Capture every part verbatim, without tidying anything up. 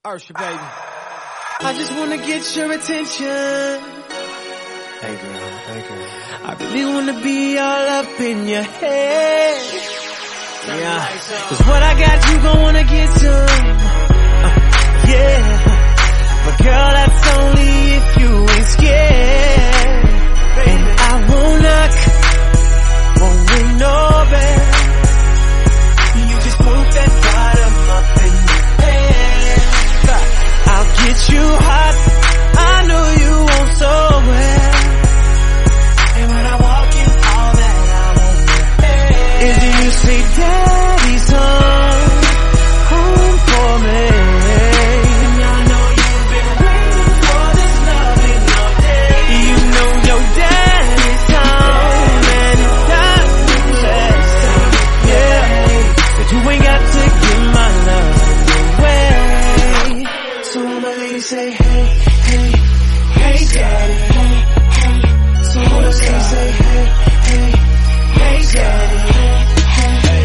Ursha, baby. I just wanna get your attention. Hey girl, hey girl. I really wanna be all up in your head. Yeah, cause what I got you gon' wanna get some. Uh, yeah, but girl that's only if you ain't scared. And I won't knock, won't ring no bell. You just poke that bottom up in your head. I'll get you hot, I know you won't so well. And when I walk in, all that I want is you say, Daddy's home, home for me. And I know you've been waiting for this loving all day. You know your daddy's home, and it's time to play. Yeah, but you ain't got to give my love away. So all my ladies say, hey, hey, hey, daddy, hey, hey. So all my ladies say, hey, hey, hey, daddy, hey, hey,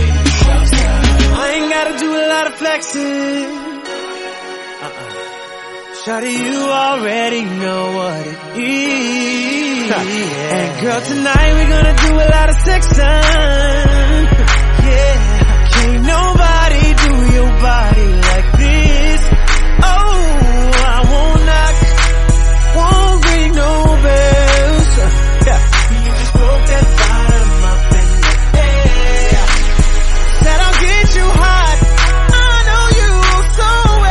I ain't gotta do a lot of flexing. Uh-uh. Shawty, you already know what it is. And girl, tonight we're gonna do a lot of sexing. Yeah, can't nobody do your body like this. Oh, I won't knock, won't ring no bells. Yeah, you just broke that bottom up in the air. Said I'll get you hot, I know you so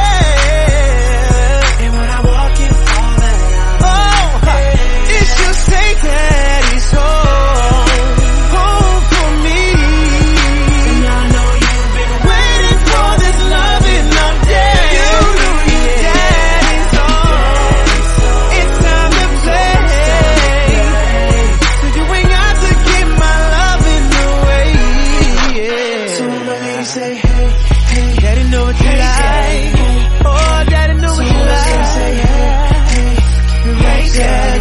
well. And when I walk in, all that I oh, it's just say Daddy's home, home for me. And I know you've been waiting for this loving all day. You know your daddy's home, it's time to play. So you ain't got to give my loving away. Yeah. So all my ladies say, hey, hey, Daddy know what you like. Oh, Daddy know what you like. Say, hey, hey, right there.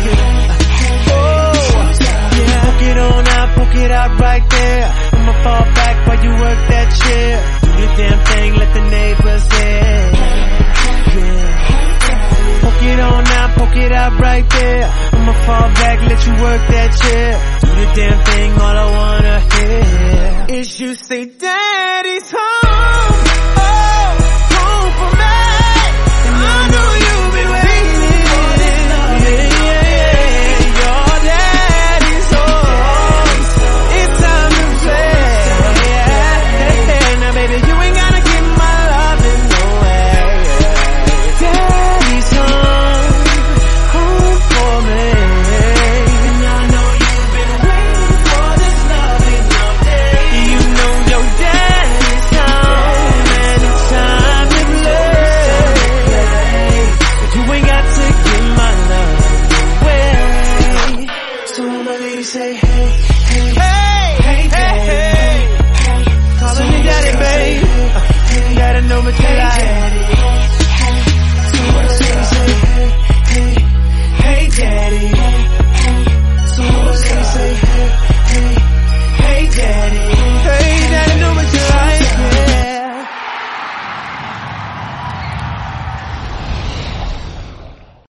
Oh, yeah. Poke it on out, poke it out right there. I'ma fall back while you work that chair. Do your damn thing, let the neighbors hear. Yeah. Poke it on out, poke it out right there. I'ma fall back, let you work that chair. Do your damn thing, all I wanna hear is you say Daddy's home.